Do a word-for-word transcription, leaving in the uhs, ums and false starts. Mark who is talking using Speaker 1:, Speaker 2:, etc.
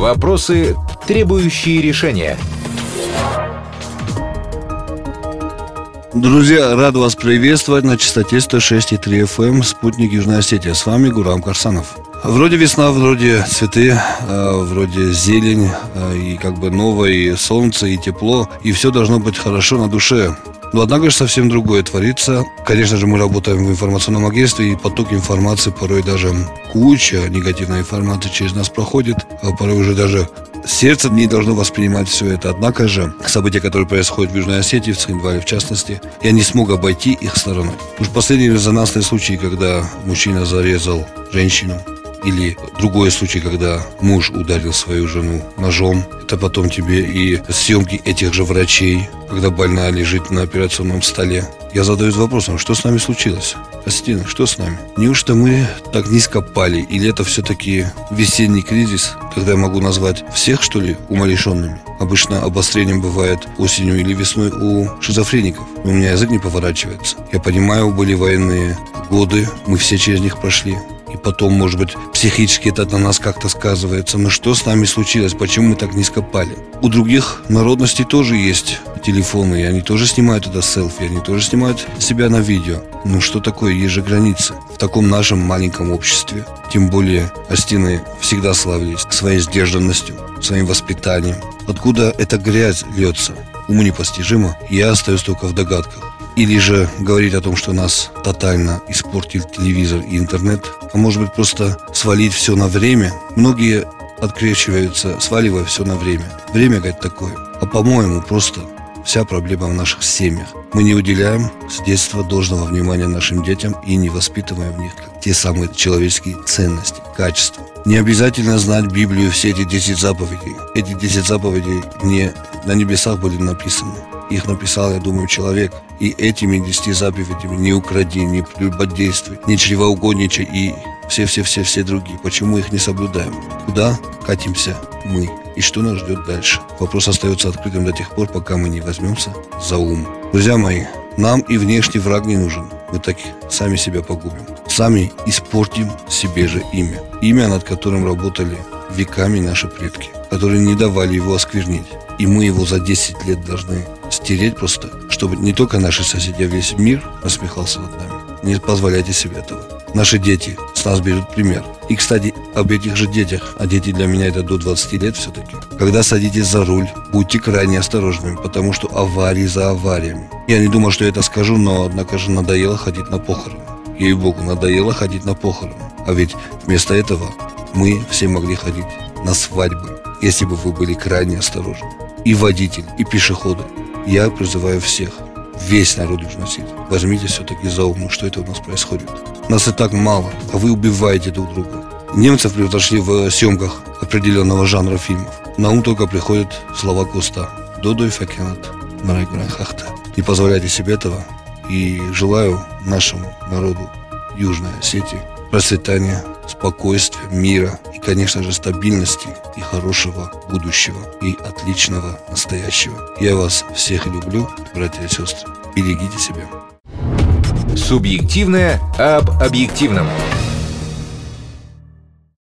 Speaker 1: Вопросы, требующие решения.
Speaker 2: Друзья, рад вас приветствовать на частоте сто шесть и три эф эм, спутник Южной Осетии. С вами Гурам Карсанов. Вроде весна, вроде цветы, вроде зелень, и как бы новое, и солнце, и тепло, и все должно быть хорошо на душе. Но однако же совсем другое творится. Конечно же, мы работаем в информационном агентстве, и поток информации, порой даже куча негативной информации через нас проходит. Порой уже даже сердце не должно воспринимать все это. Однако же события, которые происходят в Южной Осетии, в Цхинвале в частности, я не смог обойти их стороной. Уж последний резонансный случай, когда мужчина зарезал женщину, или другой случай, когда муж ударил свою жену ножом. Это потом тебе и съемки этих же врачей, когда больная лежит на операционном столе. Я задаюсь вопросом, что с нами случилось? Кристина, что с нами? Неужто мы так низко пали? Или это все-таки весенний кризис, когда я могу назвать всех, что ли, умалишенными? Обычно обострением бывает осенью или весной у шизофреников. У меня язык не поворачивается. Я понимаю, были военные годы, мы все через них прошли. И потом, может быть, психически это на нас как-то сказывается. Но что с нами случилось? Почему мы так низко пали? У других народностей тоже есть телефоны, и они тоже снимают это селфи, они тоже снимают себя на видео. Ну что такое, есть же границы. В таком нашем маленьком обществе, тем более остины всегда славились своей сдержанностью, своим воспитанием. Откуда эта грязь льется? Уму непостижимо. Я остаюсь только в догадках. Или же говорить о том, что нас тотально испортил телевизор и интернет, а может быть просто свалить все на время. Многие открещиваются, сваливая все на время. Время, говорит, такое. А по-моему, просто вся проблема в наших семьях. Мы не уделяем с детства должного внимания нашим детям и не воспитываем в них те самые человеческие ценности, качества. Не обязательно знать Библию, все эти десять заповедей. Эти десять заповедей не на небесах были написаны. Их написал, я думаю, человек. И этими десяти заповедями не укради, не прелюбодействуй, не чревоугодничай и все-все-все-все другие. Почему их не соблюдаем? Куда катимся мы? И что нас ждет дальше? Вопрос остается открытым до тех пор, пока мы не возьмемся за ум. Друзья мои, нам и внешний враг не нужен. Мы так сами себя погубим. Сами испортим себе же имя. Имя, над которым работали веками наши предки, которые не давали его осквернить. И мы его за десять лет должны стереть просто, чтобы не только наши соседи, а весь мир насмехался над нами. Не позволяйте себе этого. Наши дети с нас берут пример. И, кстати, об этих же детях, а дети для меня это до двадцати лет все-таки. Когда садитесь за руль, будьте крайне осторожными, потому что аварии за авариями. Я не думал, что я это скажу, но, однако же, надоело ходить на похороны. Ей-богу, надоело ходить на похороны. А ведь вместо этого мы все могли ходить на свадьбы, если бы вы были крайне осторожны. И водитель, и пешеходы. Я призываю всех, весь народ Южной Осетии, возьмите все-таки за ум, что это у нас происходит. Нас и так мало, а вы убиваете друг друга. Немцев превзошли в съемках определенного жанра фильмов. На ум только приходят слова Куста. Додой факенат, нарайграхахта. Не позволяйте себе этого. И желаю нашему народу Южной Осетии процветания, спокойствия, мира и, конечно же, стабильности и хорошего будущего и отличного настоящего. Я вас всех люблю, братья и сестры. Берегите себя.
Speaker 1: Субъективное об объективном.